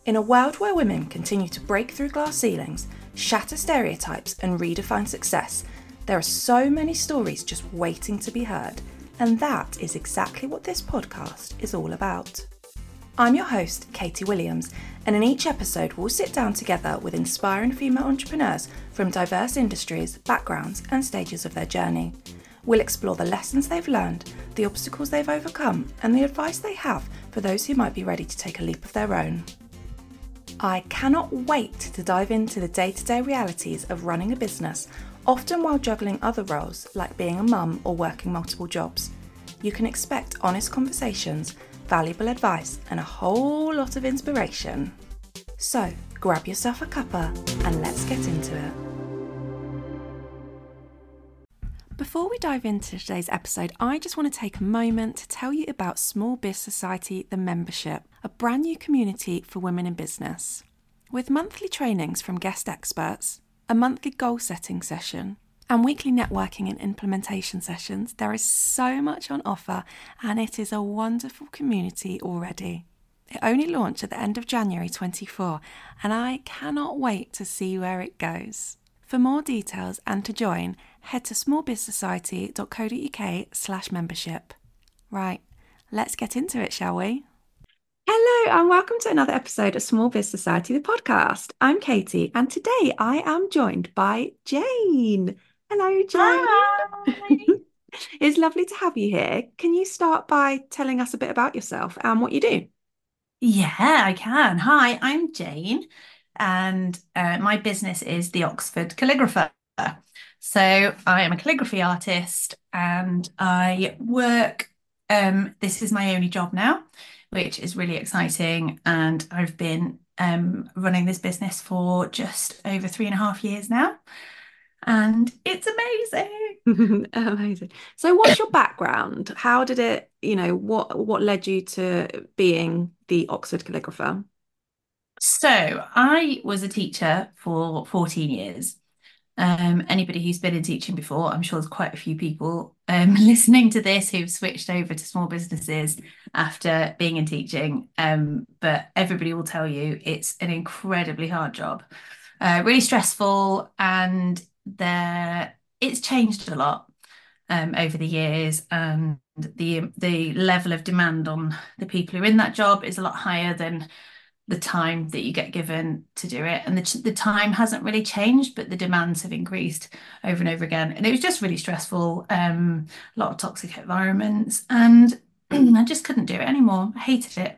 In a world where women continue to break through glass ceilings, shatter stereotypes, and redefine success, there are so many stories just waiting to be heard, and that is exactly what this podcast is all about. I'm your host, Katie Williams, and in each episode we'll sit down together with inspiring female entrepreneurs from diverse industries, backgrounds, and stages of their journey. We'll explore the lessons they've learned, the obstacles they've overcome, and the advice they have for those who might be ready to take a leap of their own. I cannot wait to dive into the day-to-day realities of running a business, often while juggling other roles like being a mum or working multiple jobs. You can expect honest conversations, valuable advice, and a whole lot of inspiration. So, grab yourself a cuppa and let's get into it. Before we dive into today's episode, I just want to take a moment to tell you about Small Biz Society, the membership, a brand new community for women in business. With monthly trainings from guest experts, a monthly goal setting session, and weekly networking and implementation sessions, there is so much on offer and it is a wonderful community already. It only launched at the end of January 24 and I cannot wait to see where it goes. For more details and to join, head to smallbizsociety.co.uk/membership. Right, let's get into it, shall we? Hello and welcome to another episode of Small Biz Society, the podcast. I'm Katie and today I am joined by Jane. Hello, Jane. Hi. It's lovely to have you here. Can you start by telling us a bit about yourself and what you do? Yeah, I can. Hi, I'm Jane, and my business is the Oxford Calligrapher. So I am a calligraphy artist, and I work. This is my only job now, which is really exciting. And I've been running this business for just over 3.5 years now, and it's amazing. Amazing. So what's your background? How did it, what led you to being the Oxford calligrapher? So I was a teacher for 14 years. Anybody who's been in teaching before, I'm sure there's quite a few people listening to this who've switched over to small businesses after being in teaching. But everybody will tell you it's an incredibly hard job, really stressful, and it's changed a lot over the years, and the level of demand on the people who are in that job is a lot higher than the time that you get given to do it. And the time hasn't really changed, but the demands have increased over and over again. And it was just really stressful, a lot of toxic environments, and I just couldn't do it anymore. I hated it.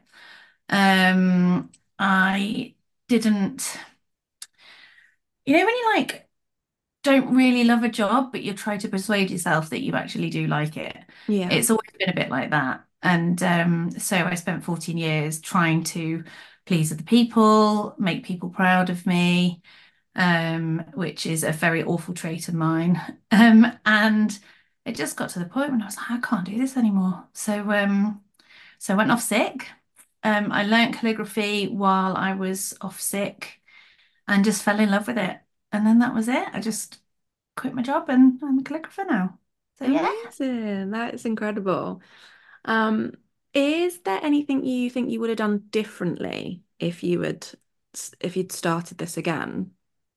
I didn't, when you like don't really love a job, but you try to persuade yourself that you actually do like it. Yeah. It's always been a bit like that. And so I spent 14 years trying to please other people, make people proud of me, which is a very awful trait of mine. And it just got to the point when I was like, I can't do this anymore. So I went off sick. I learned calligraphy while I was off sick and just fell in love with it. And then that was it. I just quit my job and I'm a calligrapher now. So yeah. Amazing. That is incredible. Um, is there anything you think you would have done differently if you'd started this again?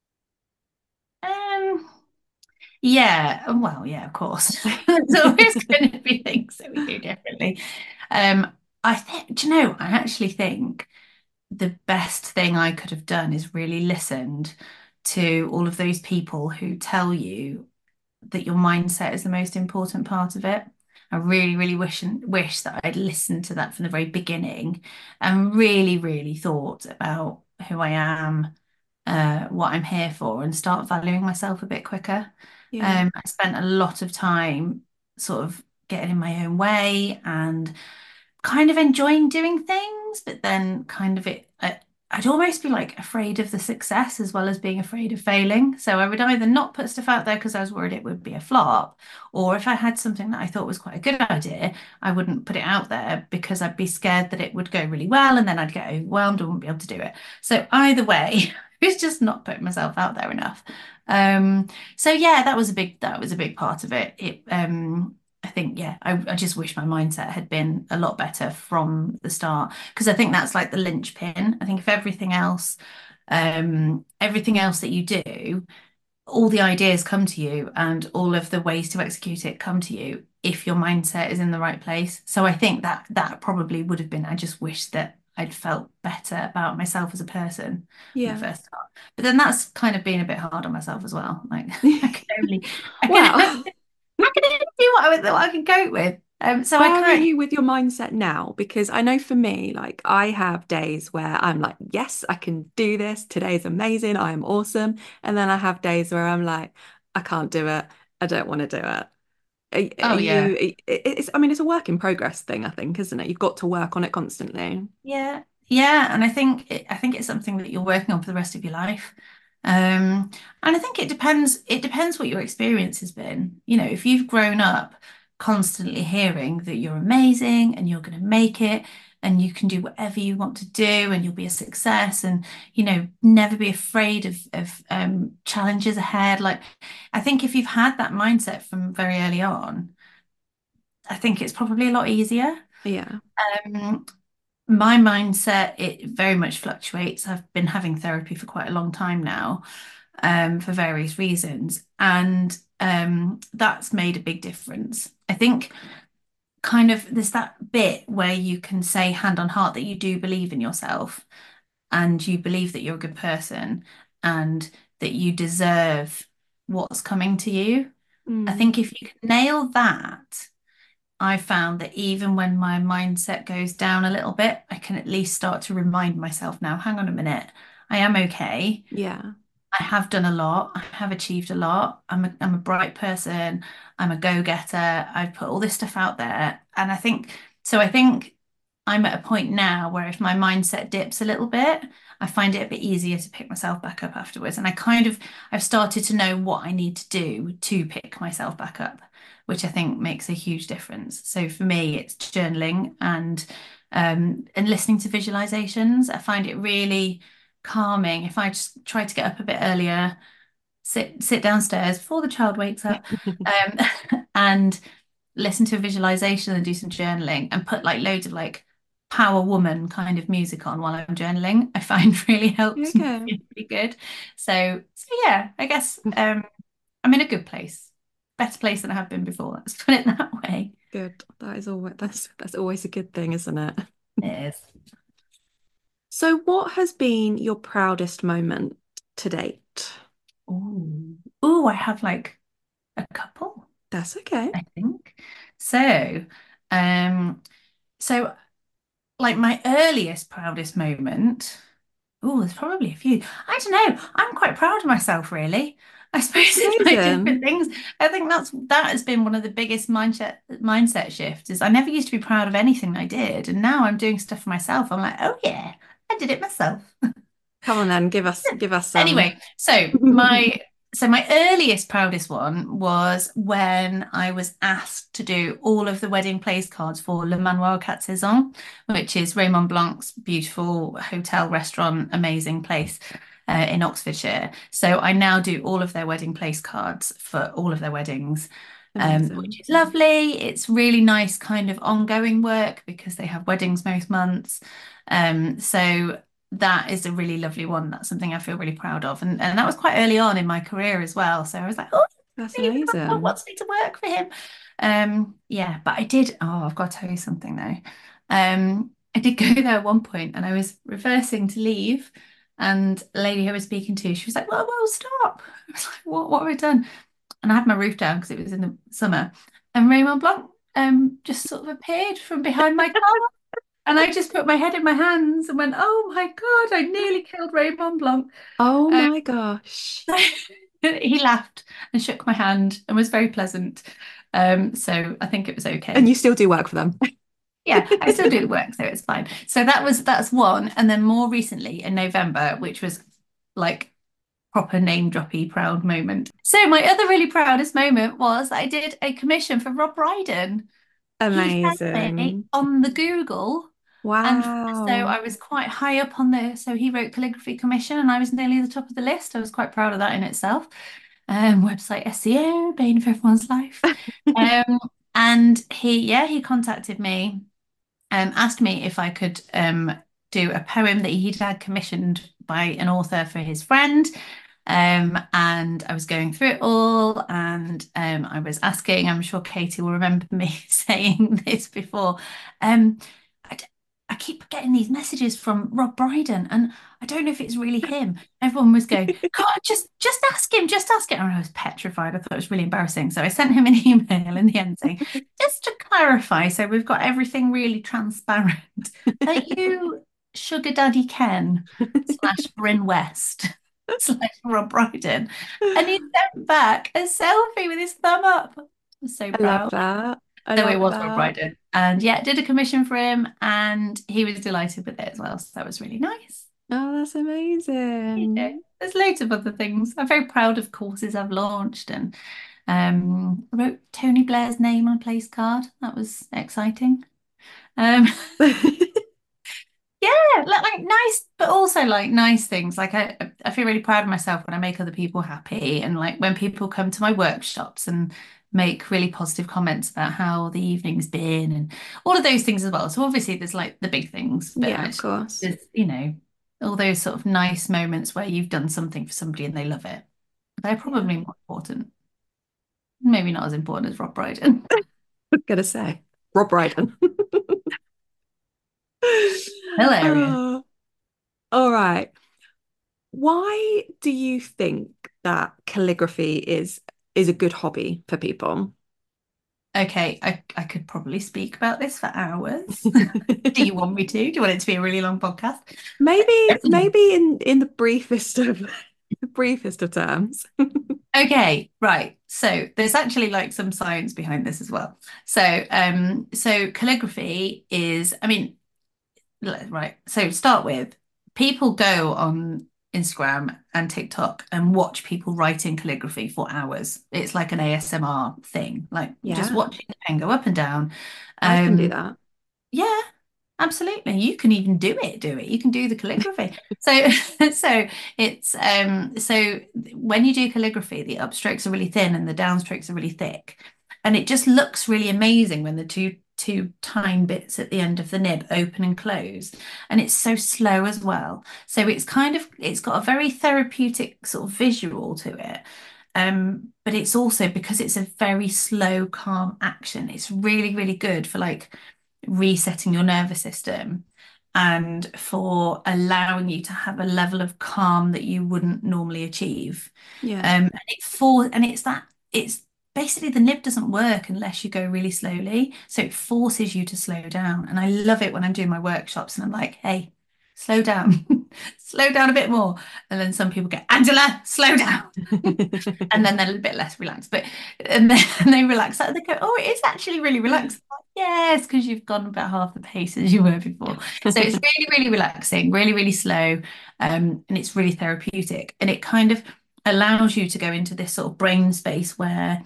Um, yeah, well, yeah, of course. There's always going to be things that we do differently. I think, do you know, I actually think the best thing I could have done is really listened to all of those people who tell you that your mindset is the most important part of it. I really, really wish that I'd listened to that from the very beginning and really, really thought about who I am, what I'm here for, and start valuing myself a bit quicker. Yeah. I spent a lot of time sort of getting in my own way and kind of enjoying doing things, but then kind of I'd almost be like afraid of the success as well as being afraid of failing. So I would either not put stuff out there because I was worried it would be a flop, or if I had something that I thought was quite a good idea, I wouldn't put it out there because I'd be scared that it would go really well and then I'd get overwhelmed and wouldn't be able to do it. So either way, it's just not putting myself out there enough. So yeah, that was a big part of it. I think, yeah, I just wish my mindset had been a lot better from the start because I think that's like the linchpin. I think if everything else that you do, all the ideas come to you and all of the ways to execute it come to you if your mindset is in the right place. So I think that that probably would have been, I just wish that I'd felt better about myself as a person from the Yeah. first start. But then that's kind of being a bit hard on myself as well. Like I can only, I can, Well, I can only do what I can cope with. So I where are can't. you with your mindset now? Because I know for me, like I have days where I'm like, yes, I can do this. Today's amazing. I am awesome. And then I have days where I'm like, I can't do it. I don't want to do it. Oh yeah. It's, I mean, it's a work in progress thing, I think, isn't it? You've got to work on it constantly. Yeah, yeah, and I think it's something that you're working on for the rest of your life. And I think it depends what your experience has been. You know, if you've grown up constantly hearing that you're amazing and you're going to make it and you can do whatever you want to do and you'll be a success and you know, never be afraid of challenges ahead. Like I think if you've had that mindset from very early on, I think it's probably a lot easier. Yeah. Um, my mindset, it very much fluctuates. I've been having therapy for quite a long time now, for various reasons, and that's made a big difference. I think kind of there's that bit where you can say hand on heart that you do believe in yourself and you believe that you're a good person and that you deserve what's coming to you. I Mm. think if you can nail that, I found that even when my mindset goes down a little bit, I can at least start to remind myself now, hang on a minute, I am okay. Yeah. I have done a lot. I have achieved a lot. I'm a bright person. I'm a go-getter. I've put all this stuff out there. And I think I'm at a point now where if my mindset dips a little bit, I find it a bit easier to pick myself back up afterwards. And I've started to know what I need to do to pick myself back up, which I think makes a huge difference. So for me, it's journaling and listening to visualizations. I find it really calming if I just try to get up a bit earlier, sit downstairs before the child wakes up, and listen to a visualization and do some journaling and put like loads of like power woman kind of music on while I'm journaling, I find really helps me Okay. feel pretty good. So yeah, I guess I'm in a good place. Better place than I have been before. Let's put it that way. Good. That is always that's always a good thing, isn't it? It is. So what has been your proudest moment to date? Ooh. Ooh, I have like a couple, That's okay. I think. So, um, so like my earliest proudest moment. Oh, there's probably a few. I don't know. I'm quite proud of myself, really. I suppose That's it's my different amazing. things. I think that has been one of the biggest mindset shifts. Is I never used to be proud of anything I did, and now I'm doing stuff for myself. I'm like, oh yeah, I did it myself. Come on then, give us some. Anyway, so my earliest proudest one was when I was asked to do all of the wedding place cards for Le Manoir Quatre Saisons, which is Raymond Blanc's beautiful hotel restaurant, amazing place in Oxfordshire. So I now do all of their wedding place cards for all of their weddings, which Amazing. is lovely. It's really nice kind of ongoing work because they have weddings most months. So that is a really lovely one. That's something I feel really proud of. And that was quite early on in my career as well. So I was like, oh, That's really proud. I amazing. want me to work for him. Yeah, but I did. Oh, I've got to tell you something though. I did go there at one point and I was reversing to leave. And a lady I was speaking to, she was like, well, stop. I was like, what have I done? And I had my roof down because it was in the summer. And Raymond Blanc just sort of appeared from behind my car. And I just put my head in my hands and went, "Oh my God, I nearly killed Raymond Blanc." Oh Um, my gosh. he laughed and shook my hand and was very pleasant. So I think it was And okay. you still do work for them. Yeah, I still do the work, so it's fine. So that's one. And then more recently in November, which was like proper name droppy proud moment. So my other really proudest moment was that I did a commission for Rob Brydon. He found me Amazing. on the Google. And so Wow. I was quite high up on so he wrote calligraphy commission and I was nearly the top of the list. I was quite proud of that in itself. Website SEO, bane of everyone's life. Um, And he contacted me, asked me if I could do a poem that he'd had commissioned by an author for his friend. And I was going through it all, and I was asking, I'm sure Katie will remember me saying this before. Um, I, d- I keep getting these messages from Rob Brydon, and I don't know if it's really him. Everyone was going, God, just ask him. And I was petrified. I thought it was really embarrassing. So I sent him an email in the end saying, just to clarify, so we've got everything really transparent. Are you Sugar Daddy Ken slash Bryn West? Slash Rob Brydon. And he sent back a selfie with his thumb up. I'm so I love proud. that. I So it love was Rob that. Brydon. And yeah, did a commission for him and he was delighted with it as well. So that was really nice. Oh, that's You know, amazing. there's loads of other things. I'm very proud of courses I've launched and I wrote Tony Blair's name on a place card. That was exciting. Um, Yeah, like nice, but also like nice things. Like I feel really proud of myself when I make other people happy, and like when people come to my workshops and make really positive comments about how the evening's been, and all of those things as well. So obviously there's like the big things, but Yeah, of course. there's all those sort of nice moments where you've done something for somebody and they love it. They're Yeah. probably more important. Maybe not as important as Rob Brydon. I was gonna say Rob Brydon. Hilarious. Oh, all right. Why do you think that calligraphy is a good hobby for people? Okay, I could probably speak about this for hours. Do you want me to? Do you want it to be a really long podcast? Maybe in the briefest of terms. Okay, right. So there's actually like some science behind this as well. So calligraphy is, I mean, right. So start with people go on Instagram and TikTok and watch people writing calligraphy for hours. It's like an ASMR thing, like just Yeah, watching the pen go up and down. I can do Um, that. yeah, absolutely. You can even do it. You can do the calligraphy. So so when you do calligraphy, the upstrokes are really thin and the downstrokes are really thick. And it just looks really amazing when the two tine bits at the end of the nib open and close. And it's so slow as well. So it's got a very therapeutic sort of visual to it. But it's also because it's a very slow, calm action, it's really, really good for like resetting your nervous system and for allowing you to have a level of calm that you wouldn't normally achieve. Yeah. And it's basically the nib doesn't work unless you go really slowly. So it forces you to slow down. And I love it when I'm doing my workshops and I'm like, hey, slow down, slow down a bit more. And then some people get, Angela, slow down. And then they're a bit less relaxed. But and then they relax and they go, oh, it is actually really relaxing. Like, yes, because you've gone about half the pace as you were before. So it's really, really relaxing, really, really slow, and it's really therapeutic. And it kind of allows you to go into this sort of brain space where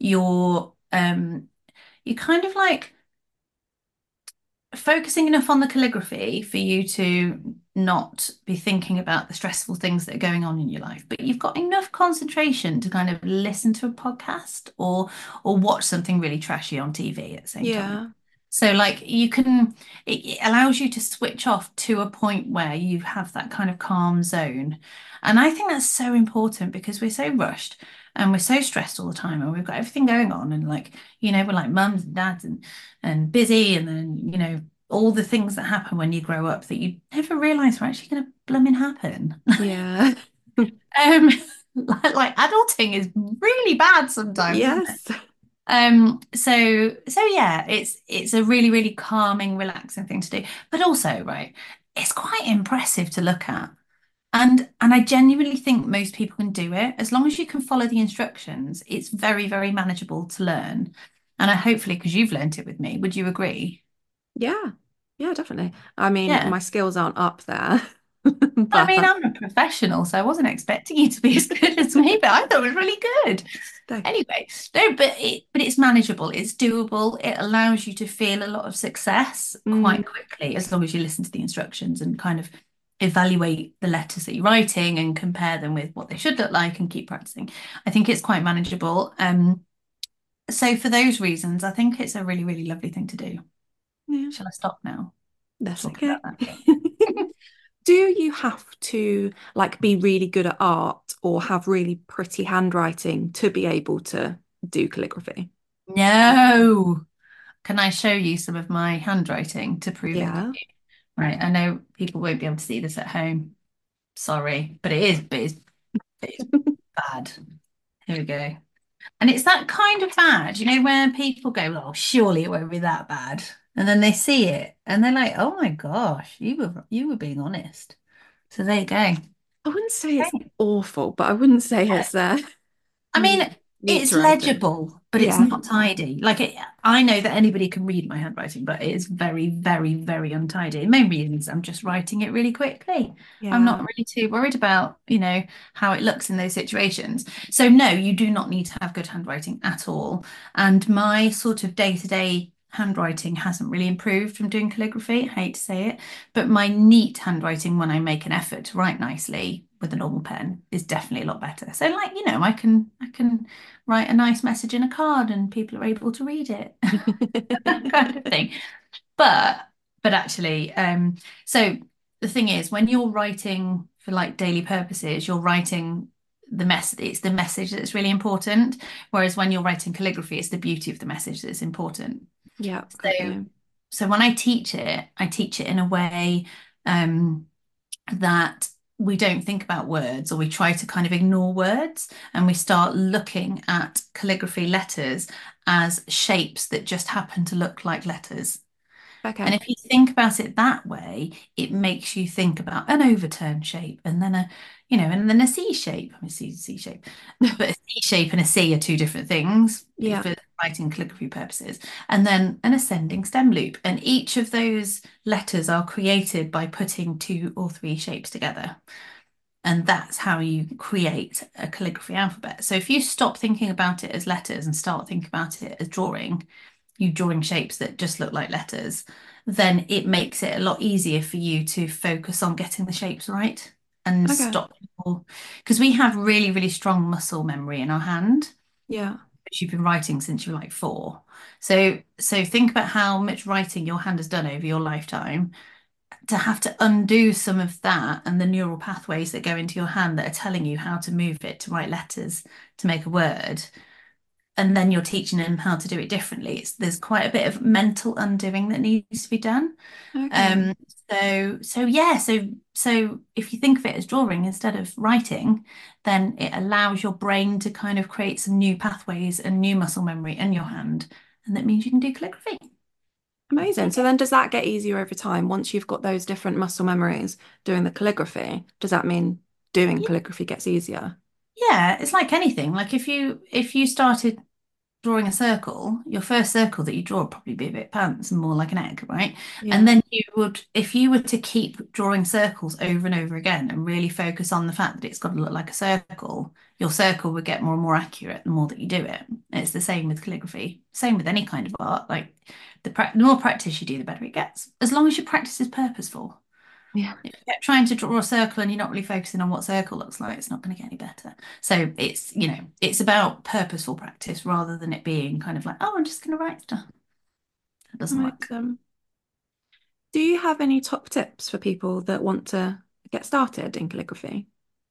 you kind of like focusing enough on the calligraphy for you to not be thinking about the stressful things that are going on in your life, but you've got enough concentration to kind of listen to a podcast or watch something really trashy on TV at the same time. Yeah. So like it allows you to switch off to a point where you have that kind of calm zone. And I think that's so important because we're so rushed and we're so stressed all the time and we've got everything going on and like, we're like mums and dads and busy and then, all the things that happen when you grow up that you never realize are actually going to blooming happen. Yeah. Um, like adulting is really bad sometimes, isn't it? Yes. So yeah, it's a really, really calming, relaxing thing to do. But also, right, it's quite impressive to look at. And I genuinely think most people can do it. As long as you can follow the instructions, it's very, very manageable to learn. And I hopefully, because you've learned it with me, would you agree? Yeah. Yeah, definitely. I mean, Yeah. my skills aren't up there, I mean, but I'm a professional, so I wasn't expecting you to be as good as me, but I thought it was really good. thank- Anyway, no, but it's manageable, it's doable, it allows you to feel a lot of success mm, quite quickly as long as you listen to the instructions and kind of evaluate the letters that you're writing and compare them with what they should look like and keep practicing. I think it's quite manageable. so for those reasons, I think it's a really, really lovely thing to do. Yeah, Shall I stop now that's talking okay. about that? Do you have to like be really good at art or have really pretty handwriting to be able to do calligraphy? No. Can I show you some of my handwriting to prove it to Yeah. you? Right. I know people won't be able to see this at home. Sorry, but it is bad. Here we go. And it's that kind of bad, where people go, "Oh, surely it won't be that bad," and then they see it and they're like, "Oh my gosh, you were being honest." So there you go. I wouldn't say it's Okay. awful, but I wouldn't say it's I neat, mean, neat it's to write in. legible, but it's Yeah. not tidy. I know that anybody can read my handwriting, but it is very, very, very untidy. The main reason is I'm just writing it really quickly. I'm not Yeah. really too worried about, how it looks in those situations. So no, you do not need to have good handwriting at all. And my sort of day-to-day handwriting hasn't really improved from doing calligraphy. I hate to say it, but my neat handwriting when I make an effort to write nicely with a normal pen is definitely a lot better. So like, I can write a nice message in a card and people are able to read it. That kind of thing. But but actually, so the thing is when you're writing for like daily purposes, you're writing it's the message that's really important. Whereas when you're writing calligraphy, it's the beauty of the message that's important. Yeah, got So you. so when I teach it in a way um that we don't think about words or we try to kind of ignore words and we start looking at calligraphy letters as shapes that just happen to look like letters. And Okay. if you think about it that way, it makes you think about an overturned shape and then a C shape. I mean, C shape, but a C shape and a C are two different things Yeah. for writing calligraphy purposes. And then an ascending stem loop. And each of those letters are created by putting two or three shapes together. And that's how you create a calligraphy alphabet. So if you stop thinking about it as letters and start thinking about it as you drawing shapes that just look like letters, then it makes it a lot easier for you to focus on getting the shapes right and Okay. stop because we have really, really strong muscle memory in our hand, Yeah. which you've been writing since you were like 4. So think about how much writing your hand has done over your lifetime to have to undo some of that and the neural pathways that go into your hand that are telling you how to move it to write letters to make a word. And then you're teaching them how to do it differently. There's quite a bit of mental undoing that needs to be done. Okay. Um, so yeah, so if you think of it as drawing instead of writing, then it allows your brain to kind of create some new pathways and new muscle memory in your hand, and that means you can do calligraphy. Amazing. So then does that get easier over time once you've got those different muscle memories doing the calligraphy? Does that mean doing calligraphy gets easier? Yeah, it's like anything. Like if you started drawing a circle, your first circle that you draw would probably be a bit pants and more like an egg, right? And Yeah. then if you were to keep drawing circles over and over again and really focus on the fact that it's got to look like a circle, your circle would get more and more accurate the more that you do it. And it's the same with calligraphy, same with any kind of art. Like the more practice you do, the better it gets, as long as your practice is purposeful. Yeah. If you're trying to draw a circle and you're not really focusing on what circle looks like, it's not going to get any better. So it's about purposeful practice rather than it being kind of like, oh, I'm just going to write stuff. That doesn't work. Amazing. Do you have any top tips for people that want to get started in calligraphy?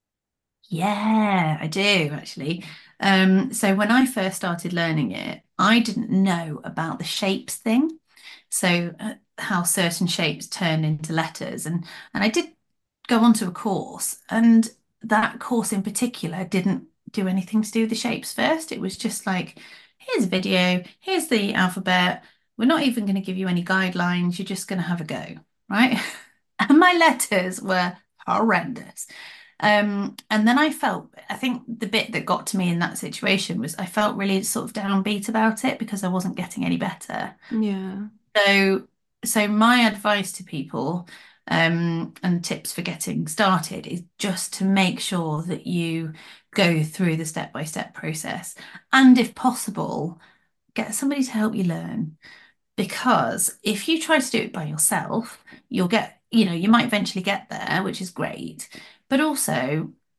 Yeah, I do actually. So when I first started learning it, I didn't know about the shapes thing. So how certain shapes turn into letters, and I did go onto a course, and that course in particular didn't do anything to do with the shapes first. It was just like, here's a video, here's the alphabet. We're not even going to give you any guidelines. You're just going to have a go, right? And my letters were horrendous. And then I think the bit that got to me in that situation was I felt really sort of downbeat about it because I wasn't getting any better. Yeah. So, so my advice to people, and tips for getting started is just to make sure that you go through the step-by-step process. And if possible, get somebody to help you learn. Because if you try to do it by yourself, you might eventually get there, which is great. But also,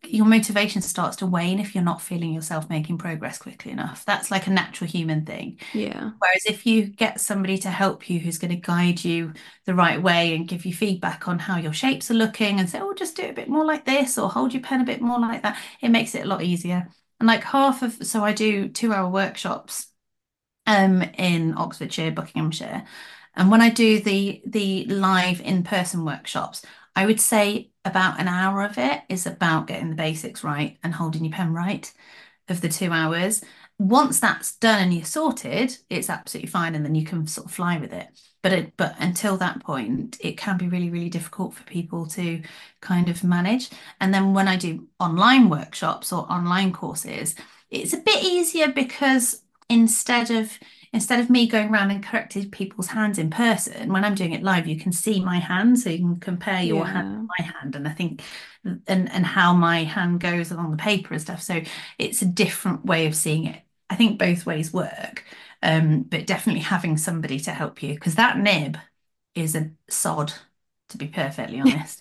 your motivation starts to wane if you're not feeling yourself making progress quickly enough. That's like a natural human thing. Yeah. Whereas if you get somebody to help you who's going to guide you the right way and give you feedback on how your shapes are looking and say, oh, just do it a bit more like this or hold your pen a bit more like that, it makes it a lot easier. And like so I do 2 hour workshops in Oxfordshire, Buckinghamshire. And when I do the live in-person workshops, I would say about an hour of it is about getting the basics right and holding your pen right of the 2 hours. Once that's done and you're sorted, it's absolutely fine, and then you can sort of fly with it. But until that point, it can be really, really difficult for people to kind of manage. And then when I do online workshops or online courses, it's a bit easier because instead of instead of me going around and correcting people's hands in person, when I'm doing it live, you can see my hand, so you can compare your hand Yeah. to my hand, and I think and how my hand goes along the paper and stuff. So it's a different way of seeing it. I think both ways work, but definitely having somebody to help you because that nib is a sod, to be perfectly honest.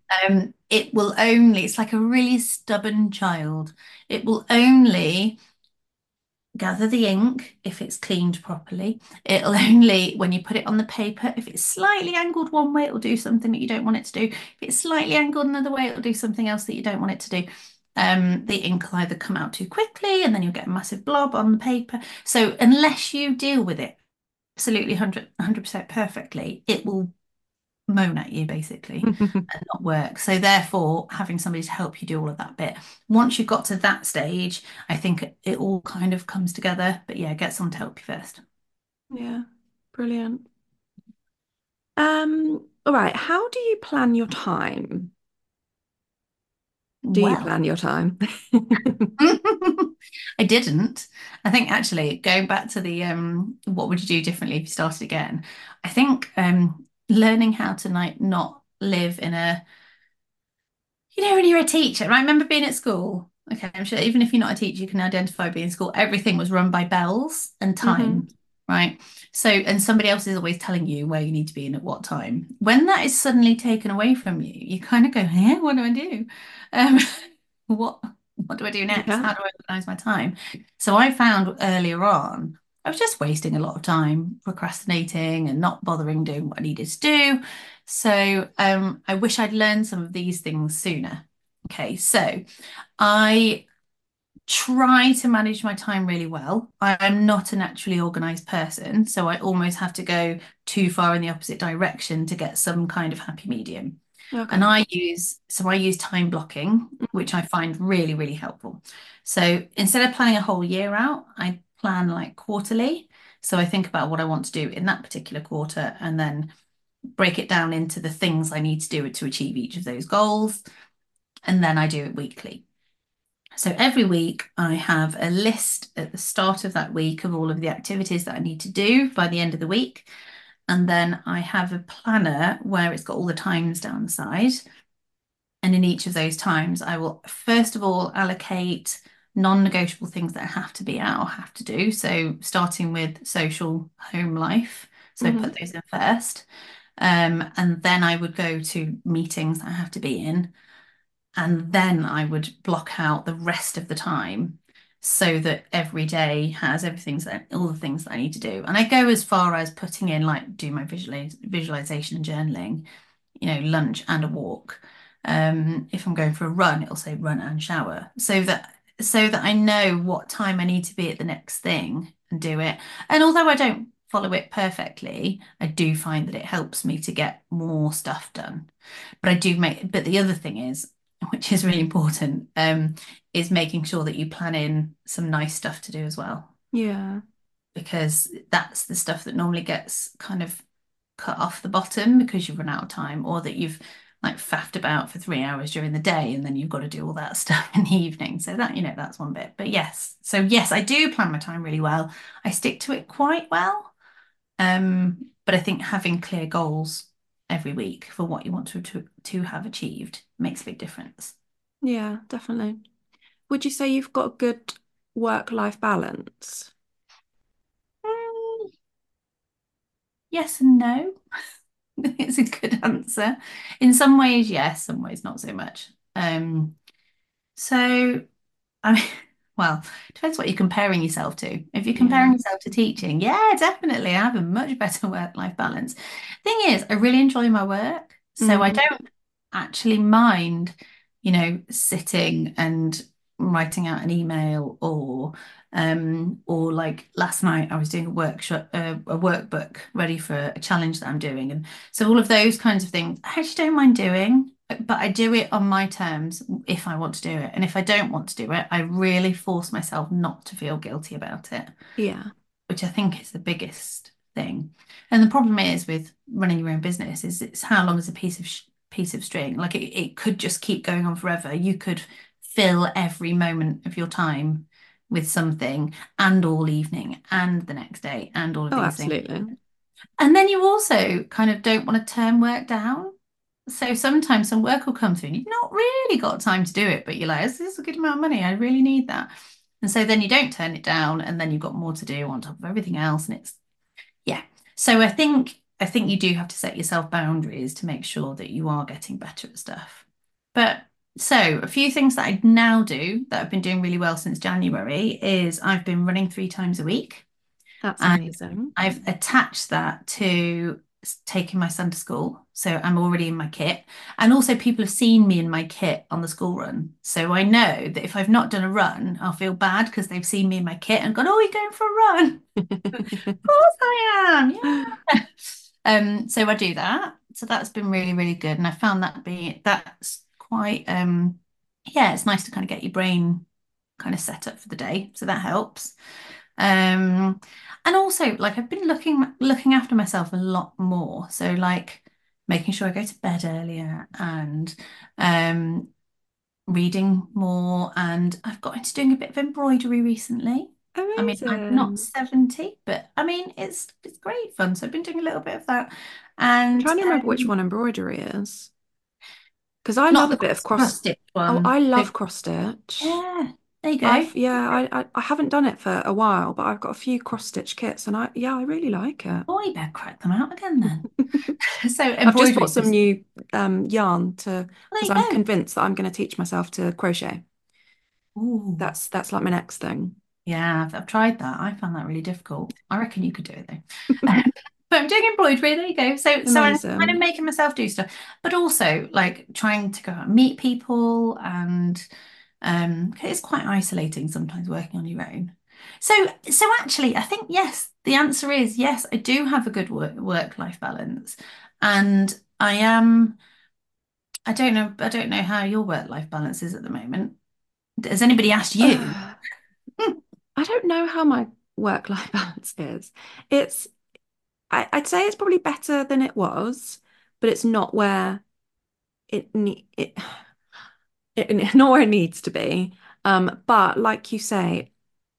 It's like a really stubborn child. It will only gather the ink if it's cleaned properly. It'll only, when you put it on the paper, if it's slightly angled one way, it'll do something that you don't want it to do. If it's slightly angled another way, it'll do something else that you don't want it to do. The ink will either come out too quickly and then you'll get a massive blob on the paper. So unless you deal with it absolutely 100% perfectly, it will moan at you basically and not work. So therefore, having somebody to help you do all of that bit. Once you've got to that stage, I think it all kind of comes together. But yeah, get someone to help you first. Yeah. Brilliant. All right. How do you plan your time? Do you Well, plan your time? I didn't. I think actually going back to the what would you do differently if you started again? I think learning how to like not live in a when you're a teacher, I remember being at school. Okay, I'm sure even if you're not a teacher, you can identify being in school. Everything was run by bells and Hmm. time, right? So, and somebody else is always telling you where you need to be and at what time. When that is suddenly taken away from you, you kind of go, "Hey, what do I do? Um, what what do I do next? Yeah. How do I organize my time?" So I found earlier on, I was just wasting a lot of time procrastinating and not bothering doing what I needed to do. So I wish I'd learned some of these things sooner. Okay, so I try to manage my time really well. I am not a naturally organized person, so I almost have to go too far in the opposite direction to get some kind of happy medium. And Okay. I use time blocking, which I find really, really helpful. So instead of planning a whole year out, I plan like quarterly. So I think about what I want to do in that particular quarter and then break it down into the things I need to do to achieve each of those goals. And then I do it weekly. So every week I have a list at the start of that week of all of the activities that I need to do by the end of the week. And then I have a planner where it's got all the times down the side. And in each of those times, I will first of all allocate non-negotiable things that I have to be at or have to do. So starting with social home life. So put Hmm. those in first. And then I would go to meetings that I have to be in. And then I would block out the rest of the time so that every day has all the things that I need to do. And I go as far as putting in like do my visualization and journaling, lunch and a walk. If I'm going for a run, it'll say run and shower so that I know what time I need to be at the next thing and do it. And although I don't follow it perfectly, I do find that it helps me to get more stuff done. But the other thing is, which is really important, is making sure that you plan in some nice stuff to do as well, Yeah. because that's the stuff that normally gets kind of cut off the bottom because you've run out of time or that you've like faffed about for 3 hours during the day and then you've got to do all that stuff in the evening. So that's one bit. But yes, so yes, I do plan my time really well. I stick to it quite well. But I think having clear goals every week for what you want to have achieved makes a big difference. Yeah, definitely. Would you say you've got a good work-life balance? Mm, yes and no. It's a good answer. In some ways, yes, some ways not so much. So, I mean, well, depends what you're comparing yourself to. If you're Yeah. comparing yourself to teaching, yeah, definitely, I have a much better work-life balance. Thing is, I really enjoy my work, so I Mm. don't actually mind, sitting and writing out an email or like last night I was doing a workshop, a workbook ready for a challenge that I'm doing. And so all of those kinds of things I actually don't mind doing, but I do it on my terms if I want to do it. And if I don't want to do it, I really force myself not to feel guilty about it, Yeah. which I think is the biggest thing. And the problem is with running your own business is it's how long is a piece of string. Like it could just keep going on forever. You could fill every moment of your time with something and all evening and the next day and all of Oh, these things. absolutely. And then you also kind of don't want to turn work down. So sometimes some work will come through and you've not really got time to do it, but you're like, this is a good amount of money. I really need that. And so then you don't turn it down, and then you've got more to do on top of everything else. And it's, yeah. So I think you do have to set yourself boundaries to make sure that you are getting better at stuff. But so a few things that I now do that I've been doing really well since January is I've been running 3 times a week. That's And amazing. I've attached that to taking my son to school. So I'm already in my kit. And also, people have seen me in my kit on the school run. So I know that if I've not done a run, I'll feel bad because they've seen me in my kit and gone, oh, you're going for a run. Of course I am. Yeah. So I do that. So that's been really, really good. And I found that's quite yeah, it's nice to kind of get your brain kind of set up for the day. So that helps. Um, and also, like, I've been looking after myself a lot more. So like making sure I go to bed earlier and um reading more, and I've got into doing a bit of embroidery recently. I mean, I'm not Amazing. 70, but I mean it's great fun. So I've been doing a little bit of that. I'm And trying to remember which one embroidery is. Because I not love the a bit of cross cross. stitch Oh, one. I So, love cross stitch. yeah, there you I've go. yeah, I haven't done it for a while, but I've got a few cross stitch kits, and I really like it. Oh, you better crack them out again then. So I've just embroidery bought is some just, new yarn to well, because there I'm you convinced that I'm going to teach myself to crochet. go. Ooh. That's like my next thing. Yeah, I've tried that. I found that really difficult. I reckon you could do it though. But I'm doing embroidery. There you go. So I'm kind of Amazing. making myself do stuff, but also like trying to go out and meet people, and 'cause it's quite isolating sometimes working on your own. So actually, I think yes, the answer is yes. I do have a good work-life balance, and I am. I don't know how your work-life balance is at the moment. Has anybody asked you? Uh, I don't know how my work-life balance is. It's I'd say it's probably better than it was, but it's not where it ne it not where it needs to be. But like you say,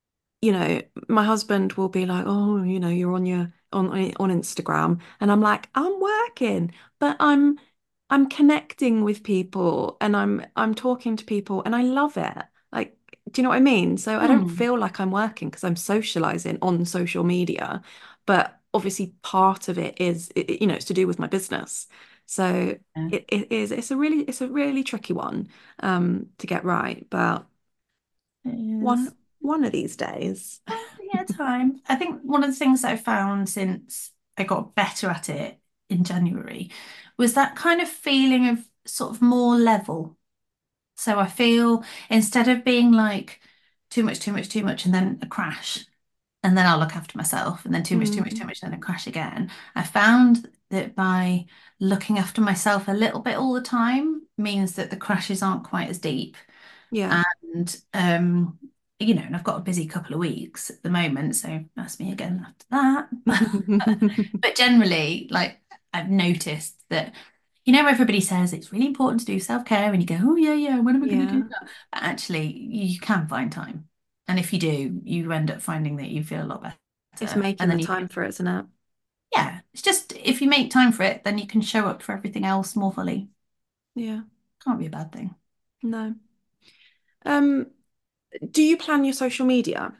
my husband will be like, "Oh, you're on your on Instagram," and I'm like, "I'm working, but I'm connecting with people and I'm talking to people and I love it." Like, do you know what I mean? So I don't Hmm. feel like I'm working because I'm socializing on social media, but obviously part of it is, it's to do with my business. So Yeah. it's a really tricky one to get right, but It one is. one of these days. Yeah, time. I think one of the things that I found since I got better at it in January was that kind of feeling of sort of more level. So I feel instead of being like too much, too much, too much, and then a crash, and then I'll look after myself, and then too much, too much, too Mm, much, and then a crash again. I found that by looking after myself a little bit all the time means that the crashes aren't quite as deep. yeah. And and I've got a busy couple of weeks at the moment, so that's me again after that. But generally, like I've noticed that, everybody says it's really important to do self-care, and you go, oh yeah, yeah, when am I going to do Yeah. that? But actually, you can find time. And if you do, you end up finding that you feel a lot It's better. making And the then time for it, isn't it? yeah, it's just if you make time for it, then you can show up for everything else more fully. Yeah. Can't be a bad thing. No. Um, do you plan your social media?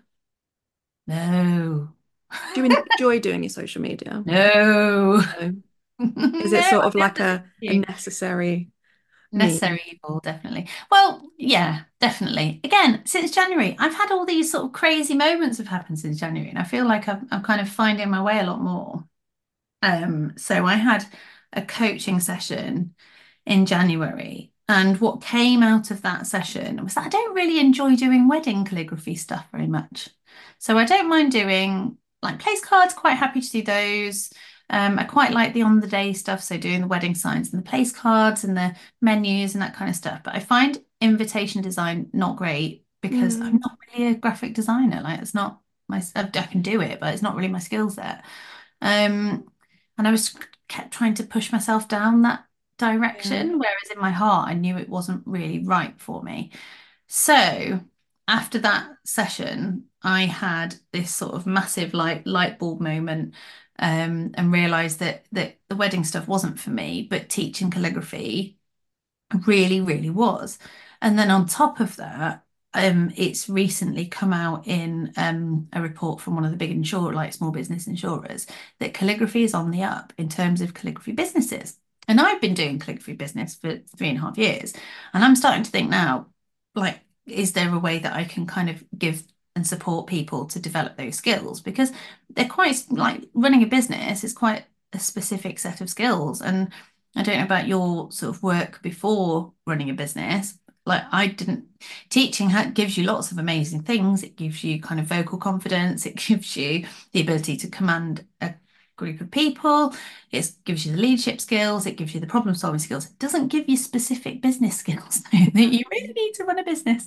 No. Do you enjoy doing your social media? No. No. Is No, it sort I of have like to say a you. necessary? Me. Necessary evil, definitely. Well, yeah, definitely. Again, since January, I've had all these sort of crazy moments have happened since January, and I feel like I'm kind of finding my way a lot more. So I had a coaching session in January, and what came out of that session was that I don't really enjoy doing wedding calligraphy stuff very much. So I don't mind doing like place cards, quite happy to do those. I quite like the on the day stuff, so doing the wedding signs and the place cards and the menus and that kind of stuff. But I find invitation design not great because I'm Mm, not really a graphic designer. Like it's not I can do it, but it's not really my skill set. Um, and I was kept trying to push myself down that yeah. direction, whereas in my heart, I knew it wasn't really right for me. So after that session, I had this sort of massive light bulb moment, and realized that the wedding stuff wasn't for me, but teaching calligraphy really, really was. And then on top of that, it's recently come out in a report from one of the big insurer, like small business insurers, that calligraphy is on the up in terms of calligraphy businesses. And I've been doing calligraphy business for 3.5 years, and I'm starting to think now, like, is there a way that I can kind of give and support people to develop those skills? Because they're quite like running a business is quite a specific set of skills, and I don't know about your sort of work before running a business. Like I didn't, teaching gives you lots of amazing things. It gives you kind of vocal confidence. It gives you the ability to command a group of people. It gives you the leadership skills. It gives you the problem solving skills. It doesn't give you specific business skills though, that you really need to run a business.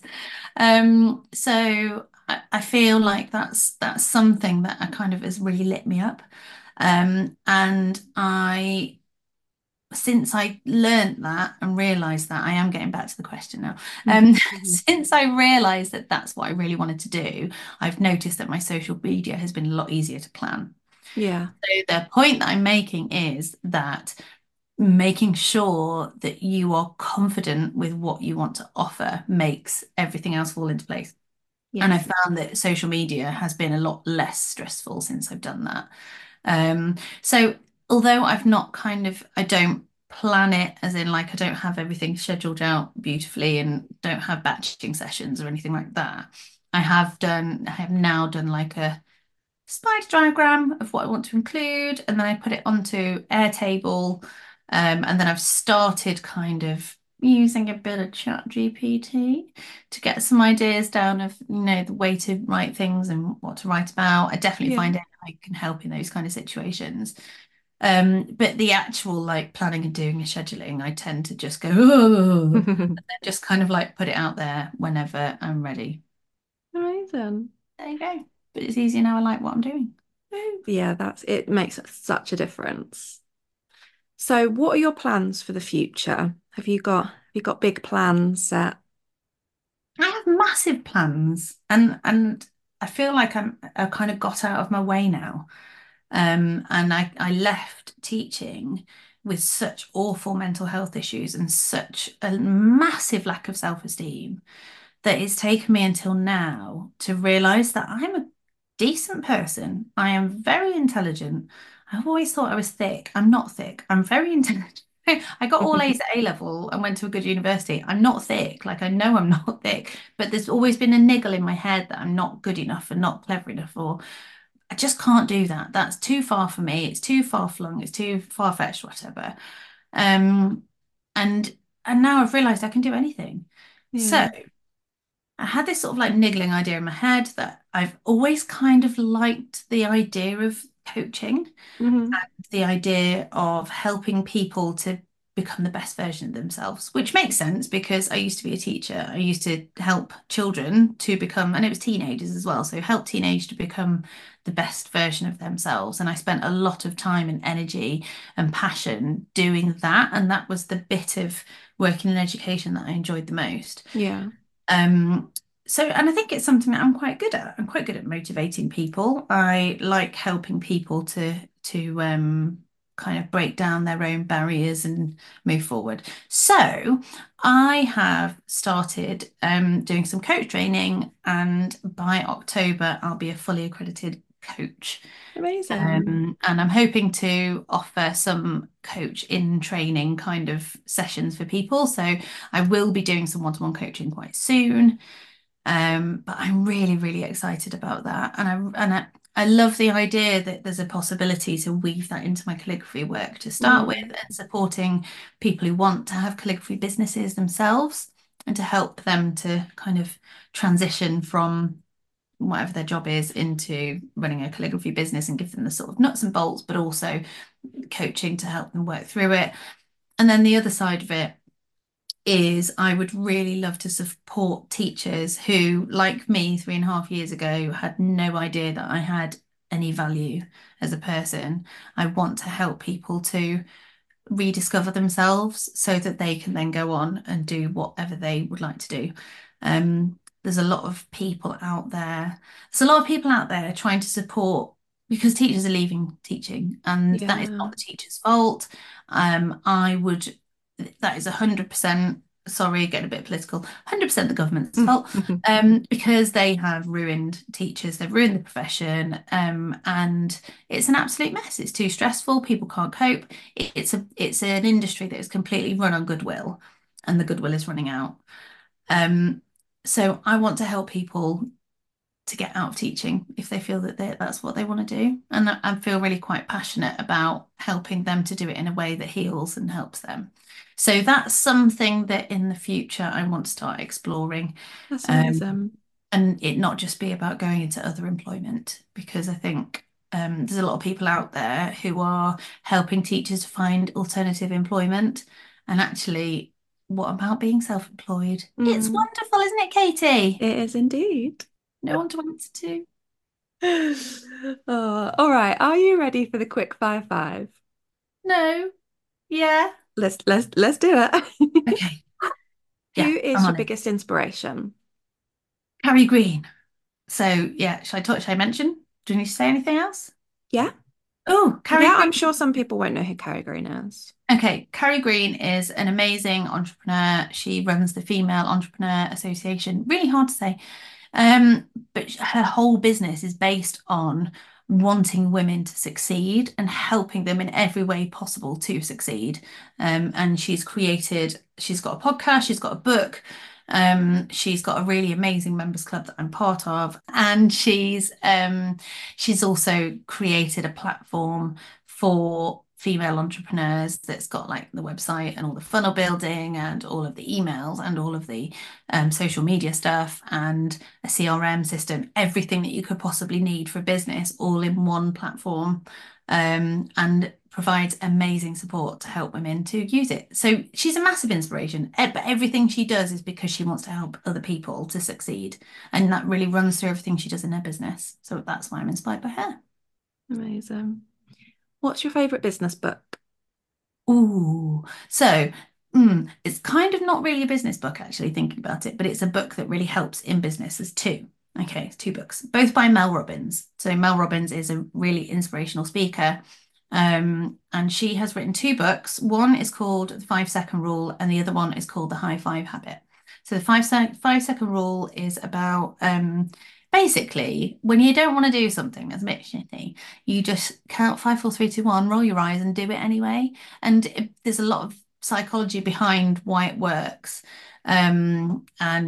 So I feel like that's something that I kind of has really lit me up. And I since I learned that and realized that, I am getting back to the question now. Since I realized that that's what I really wanted to do, I've noticed that my social media has been a lot easier to plan. Yeah. So the point that I'm making is that making sure that you are confident with what you want to offer makes everything else fall into place. And I Yes. found that social media has been a lot less stressful since I've done that. So although I've not kind of, I don't plan it as in like I don't have everything scheduled out beautifully and don't have batching sessions or anything like that. I have now done like a spider diagram of what I want to include, and then I put it onto Airtable, and then I've started kind of using a bit of Chat GPT to get some ideas down of, the way to write things and what to write about. I definitely Yeah. find AI can help in those kind of situations. But the actual like planning and doing and scheduling, I tend to just go, oh, and then just kind of like put it out there whenever I'm ready. Amazing. There you go. But it's easier now. I like what I'm doing. Yeah, that's it makes such a difference. So, what are your plans for the future? Have you got big plans set? I have massive plans, and I feel like I kind of got out of my way now. And I left teaching with such awful mental health issues and such a massive lack of self-esteem that it's taken me until now to realize that I'm a decent person. I am very intelligent. I've always thought I was thick. I'm not thick. I'm very intelligent. I got all A's at A level and went to a good university. I'm not thick. Like I know I'm not thick, but there's always been a niggle in my head that I'm not good enough and not clever enough, or I just can't do that. That's too far for me. It's too far flung. It's too far-fetched, whatever. Um, and and now I've realized I can do anything. So Yeah. I had this sort of like niggling idea in my head that I've always kind of liked the idea of coaching, Hmm. the idea of helping people to become the best version of themselves, which makes sense because I used to be a teacher. I used to help children to become, and it was teenagers as well, so help teenagers to become the best version of themselves. And I spent a lot of time and energy and passion doing that. And that was the bit of working in education that I enjoyed the most. Yeah. Um, and I think it's something that I'm quite good at. I'm quite good at motivating people. I like helping people to kind of break down their own barriers and move forward. So I have started doing some coach training, and by October I'll be a fully accredited coach. Amazing. And I'm hoping to offer some coach in training kind of sessions for people. So I will be doing some one-to-one coaching quite soon. But I'm really, really excited about that. I love the idea that there's a possibility to weave that into my calligraphy work to start with, and supporting people who want to have calligraphy businesses themselves and to help them to kind of transition from whatever their job is into running a calligraphy business and give them the sort of nuts and bolts, but also coaching to help them work through it. And then the other side of it is I would really love to support teachers who, like me 3.5 years ago, had no idea that I had any value as a person. I want to help people to rediscover themselves so that they can then go on and do whatever they would like to do. There's a lot of people out there. There's a lot of people out there trying to support because teachers are leaving teaching, and that is not the teacher's fault. That is 100%, sorry, getting a bit political, 100% the government's fault, because they have ruined teachers, they've ruined the profession, and it's an absolute mess. It's too stressful, people can't cope. It's an industry that is completely run on goodwill, and the goodwill is running out. So I want to help people to get out of teaching if they feel that that's what they want to do. And I feel really quite passionate about helping them to do it in a way that heals and helps them. So that's something that in the future I want to start exploring. That's amazing. And it not just be about going into other employment, because I think there's a lot of people out there who are helping teachers to find alternative employment. And actually, what about being self-employed? It's wonderful, isn't it, Katie? It is indeed. No one to answer to. Oh, all right. Are you ready for the quick fire five? No. Yeah. Let's do it. Okay. Who Yeah, is I'm your on it. biggest inspiration? Carrie Green. So yeah, should I mention? Do you need to say anything else? Yeah. Oh, Carrie Yeah, Green. I'm sure some people won't know who Carrie Green is. Okay, Carrie Green is an amazing entrepreneur. She runs the Female Entrepreneur Association. Really hard to say. But her whole business is based on wanting women to succeed and helping them in every way possible to succeed. And she's got a podcast, she's got a book, she's got a really amazing members club that I'm part of, and she's also created a platform for female entrepreneurs that's got like the website and all the funnel building and all of the emails and all of the social media stuff and a CRM system, everything that you could possibly need for a business, all in one platform, and provides amazing support to help women to use it. So she's a massive inspiration, but everything she does is because she wants to help other people to succeed. And that really runs through everything she does in her business. So that's why I'm inspired by her. Amazing. What's your favourite business book? Ooh, so it's kind of not really a business book, actually, thinking about it, but it's a book that really helps in business. There's two. Okay, it's two books, both by Mel Robbins. So Mel Robbins is a really inspirational speaker. And she has written two books. One is called The 5 Second Rule, and the other one is called The High Five Habit. So the 5 second rule is about basically when you don't want to do something that's a bit shitty, you just count 5, 4, 3, 2, 1, roll your eyes and do it anyway. And there's a lot of psychology behind why it works. And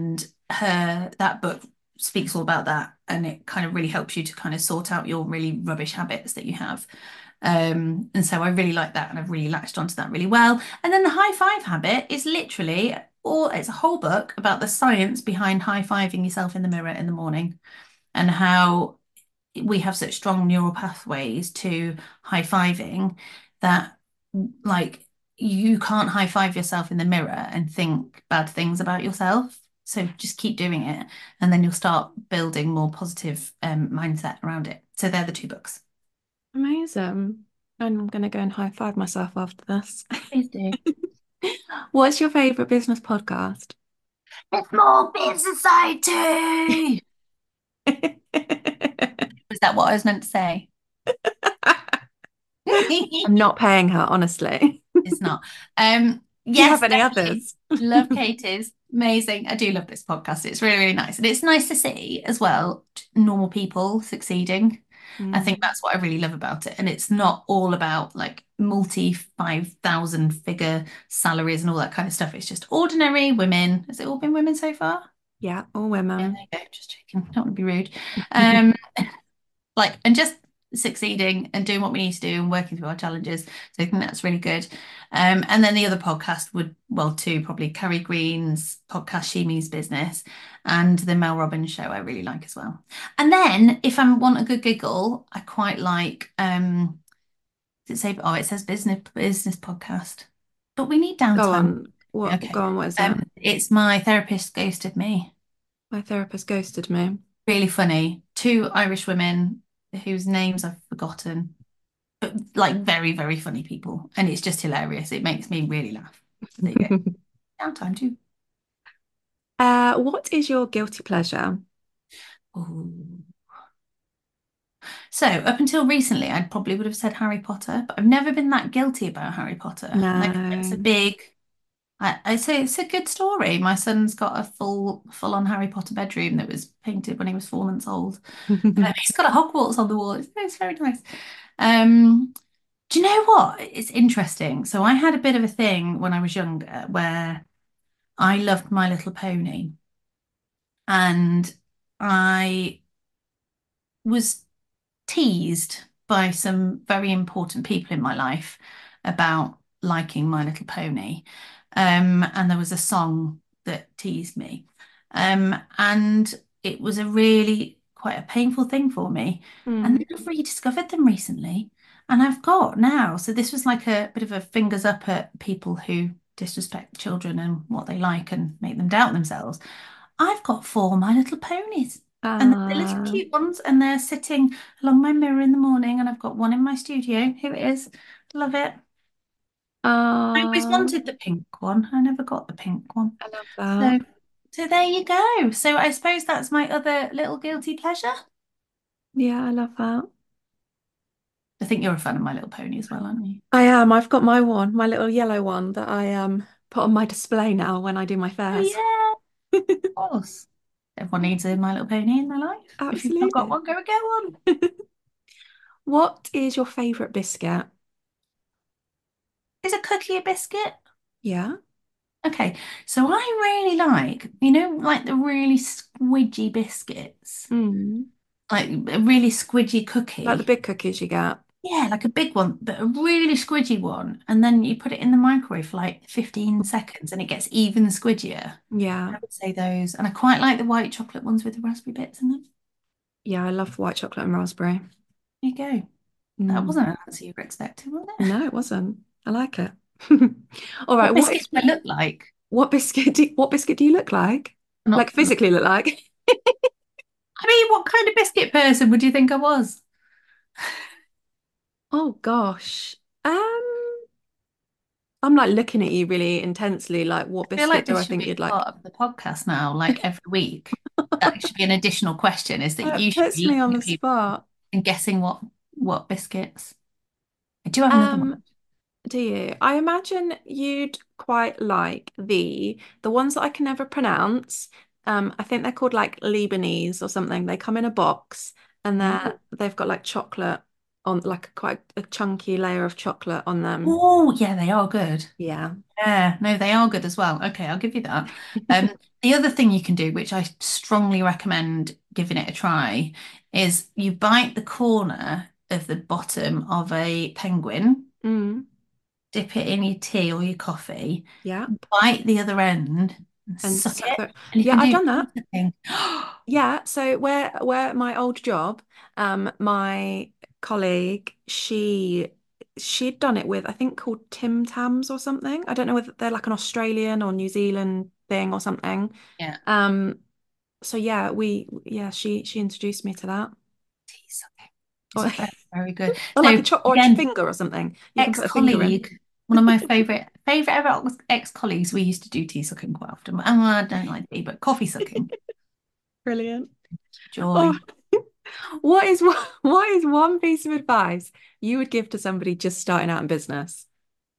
that book speaks all about that, and it kind of really helps you to kind of sort out your really rubbish habits that you have. And so I really like that, and I've really latched onto that really well. And then the high five habit is literally, or it's a whole book about the science behind high-fiving yourself in the mirror in the morning, and how we have such strong neural pathways to high-fiving that, like, you can't high-five yourself in the mirror and think bad things about yourself. So just keep doing it, and then you'll start building more positive mindset around it. So they're the two books. Amazing. I'm going to go and high five myself after this. Please do. What's your favourite business podcast? The Small Biz Society. Was that what I was meant to say? I'm not paying her, honestly. It's not. Do you Yes, have any definitely. others? Love Katie's. Amazing. I do love this podcast. It's really, really nice. And it's nice to see as well normal people succeeding. I think Mm. that's what I really love about it. And it's not all about like multi 5,000 figure salaries and all that kind of stuff. It's just ordinary women. Has it all been women so far? Yeah, all Yeah, women. there you go. Just checking. Don't want to be rude. Um, and just succeeding and doing what we need to do and working through our challenges. So I think that's really good. And then the other podcast would, well, two probably Carrie Green's podcast, She Means Business, and the Mel Robbins show I really like as well. And then if I want a good giggle, I quite like does it say it says business podcast. But we need Go downtime. on. What, Okay. go on, what is that? It's My Therapist Ghosted Me. My therapist ghosted me. Really funny. Two Irish women whose names I've forgotten, but like very, very funny people. And it's just hilarious. It makes me really laugh. There you go. Downtime too. What is your guilty pleasure? Ooh. So up until recently, I probably would have said Harry Potter, but I've never been that guilty about Harry Potter. Like it's a No. big, I say it's a good story. My son's got a full on Harry Potter bedroom that was painted when he was 4 months old. He's got a Hogwarts on the wall. It's very nice. Um, do you know what? It's interesting. So I had a bit of a thing when I was younger where I loved My Little Pony, and I was teased by some very important people in my life about liking My Little Pony. And there was a song that teased me. And it was a really quite a painful thing for me. And Mm. then I've rediscovered them recently. And I've got now. So this was like a bit of a fingers up at people who disrespect children and what they like and make them doubt themselves. I've got four My Little Ponies. And they're little Uh, cute ones, and they're sitting along my mirror in the morning, and I've got one in my studio. Here it is. Love it. I always uh, wanted the pink one. I never got the pink one. I love that. So, so there you go. So I suppose that's my other little guilty pleasure. Yeah, I love that. I think you're a fan of My Little Pony as well, aren't you? I am. I've got my one, my little yellow one that I put on my display now when I do my Oh fairs. yeah, of course. Everyone needs a My Little Pony in their life. If you've not got Absolutely. one, go and get one. What is your favorite biscuit? Is a cookie a biscuit? Yeah. Okay, so I really like, like the really squidgy biscuits. Mm. Like a really squidgy Like the cookie. big cookies you get. Yeah, like a big one, but a really squidgy one. And then you put it in the microwave for like 15 seconds and it gets even squidgier. Yeah. I would say those. And I quite like the white chocolate ones with the raspberry bits in them. Yeah, I love white chocolate and raspberry. There you go. That Mm. wasn't an answer you were expecting, was it? No, it wasn't. I like it. All right, What biscuits do I look like? what biscuit do you look like? Not, Like physically look like? I mean, what kind of biscuit person would you think I was? Oh gosh. I'm like looking at you really intensely, like what I feel like biscuit do this I should think be you'd part like? of the podcast now, like every week. That should be an additional question, is that It you should puts be me on looking the at people spot. and guessing what biscuits. I do have another Um, one. do you? I imagine you'd quite like the ones that I can never pronounce. I think they're called like Lebanese or something. They come in a box and they've got like chocolate on, like quite a chunky layer of chocolate on them. Oh, yeah, they are good. Yeah. Yeah, no, they are good as well. Okay, I'll give you that. Um, the other thing you can do, which I strongly recommend giving it a try, is you bite the corner of the bottom of a penguin, Mm. dip it in your tea or your coffee, Yeah. bite the other end and And suck suck it, the and you Yeah, can I've do done that. something. Yeah, so where my old job, my colleague, she'd done it with I think called Tim Tams or something. I don't know whether they're like an Australian or New Zealand thing or something. Yeah, Um, so yeah, she introduced me to that. tea sucking. It's Or, very, very good. or like So a cho or a again, finger or something. You can put a finger in. ex-colleague, one of my favorite ever ex-colleagues, we used to do tea sucking quite often. I don't like tea, but coffee sucking, Brilliant. Oh, joy. what is one piece of advice you would give to somebody just starting out in business?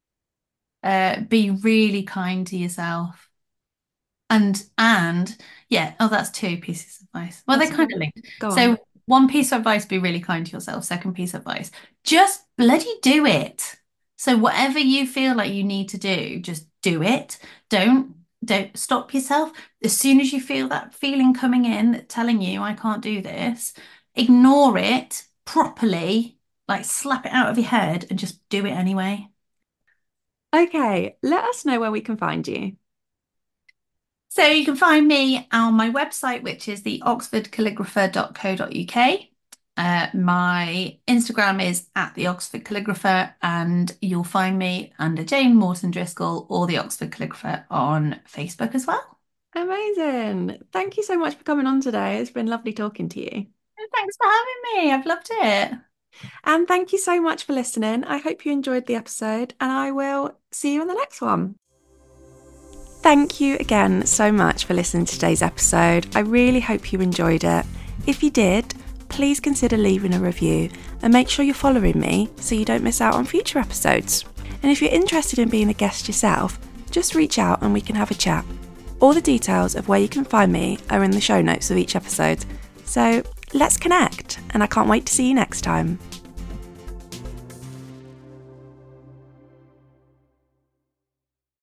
Be really kind to yourself. And yeah, oh, that's two pieces of advice. Well, they're That's kind of linked. Go So on. One piece of advice, be really kind to yourself. Second piece of advice, just bloody do it. So whatever you feel like you need to do, just do it. Don't stop yourself. As soon as you feel that feeling coming in telling you I can't do this, ignore it properly, like slap it out of your head and just do it anyway. Okay, let us know where we can find you. So you can find me on my website, which is the oxfordcalligrapher.co.uk. My Instagram is at the Oxford Calligrapher, and you'll find me under Jane Morton Driscoll or the Oxford Calligrapher on Facebook as well. Amazing. Thank you so much for coming on today. It's been lovely talking to you. And thanks for having me. I've loved it. And thank you so much for listening. I hope you enjoyed the episode, and I will see you in the next one. Thank you again so much for listening to today's episode. I really hope you enjoyed it. If you did, please consider leaving a review and make sure you're following me so you don't miss out on future episodes. And if you're interested in being a guest yourself, just reach out and we can have a chat. All the details of where you can find me are in the show notes of each episode. So let's connect, and I can't wait to see you next time.